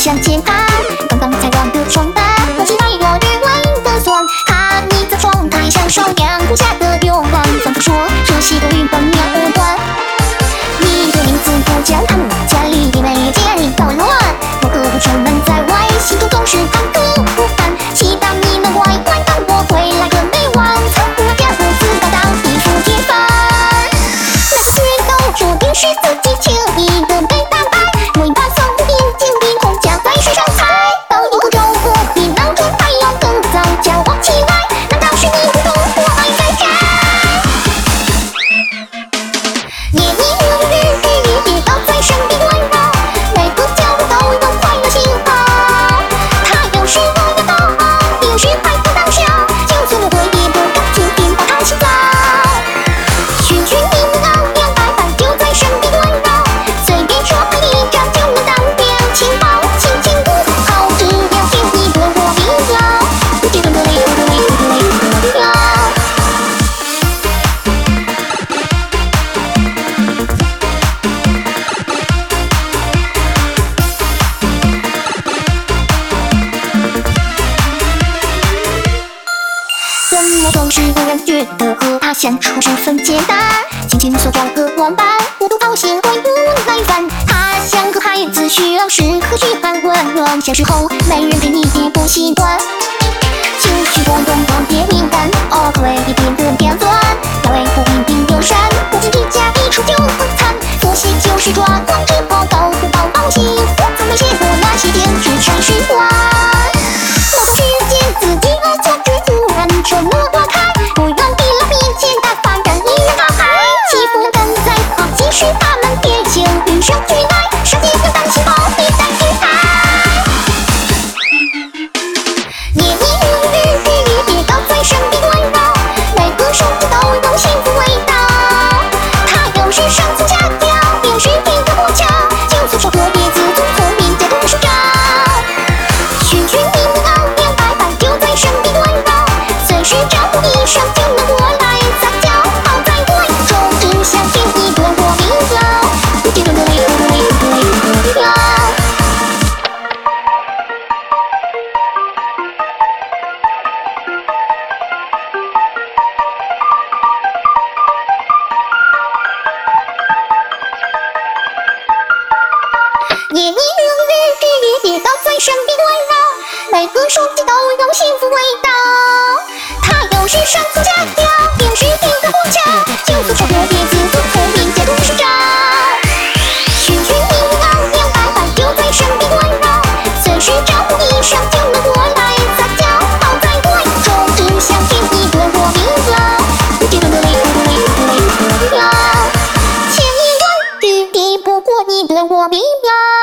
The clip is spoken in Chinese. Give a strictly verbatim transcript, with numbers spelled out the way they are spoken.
向前攀，刚刚才乱的装扮，我期待我日文的酸，看你在窗台享受阳光下的游玩，反复说这些都与本秒无关。你的名字不叫他们，家里也没有见你捣乱，我何不出门在外，心中总是忐忑不安，期待你能乖乖等我回来准备晚餐，不让家父子高到地府铁饭。那些人都注定是自己轻易的被打败，尾巴送眼睛比红夹在身上踩，到以后就不必闹出太阳更早叫我起来，难道是你不懂我爱在这？夜里日日日日夜都在身边围绕，每个角落都有快乐信号。他有时我要骄傲，有时快步当小，就算我会也不敢轻点把他洗澡。寻寻觅觅昂扬摆摆就在身边围绕，随便说他一张就能当掉情报，轻轻不好，只要心一个我明了，不记得的泪不的泪不的泪不的泪。怎么总是忽然觉得和他相处十分简单，轻轻手抓个玩伴，我都好心会不耐烦。他像个孩子，需要时刻嘘寒问暖，小时候没人陪你也不习惯，情绪波动特别敏感，偶尔会一点点偏钻，那位不一定友善，不经意加一触就很惨，可惜就是抓狂之后都不抱抱幸福，从没写过那些简直全是幻。某段时间自己恶作剧突然成了花开，不愿地老面前大发人一人大海，欺负人跟在旁，即使他们贴近与生俱来，设计的担心包一旦一开。夜里日日日夜夜都在身边围绕，每个瞬间都有幸福味道。他有时上蹿下跳，有时听得不巧，就算说特别自作聪明假装睡着。寻寻觅觅昂扬摆摆就在身边围绕，随时招呼一声就能过来撒娇，好在我眼中只想听一个我明了，不记得的泪不的泪不的泪不的泪。夜里日日日夜夜都在身边围绕，每个瞬间都有幸福味道。他有时上蹿下跳，有时听得不巧，就算说特别自作聪明假装睡着。寻寻觅觅昂扬摆摆就在身边围绕，随时招呼一声就能过来撒娇，好在我眼中只想听一个我明了，不记得的泪不的泪不的泪不的泪。千言万语抵不过你对我明了。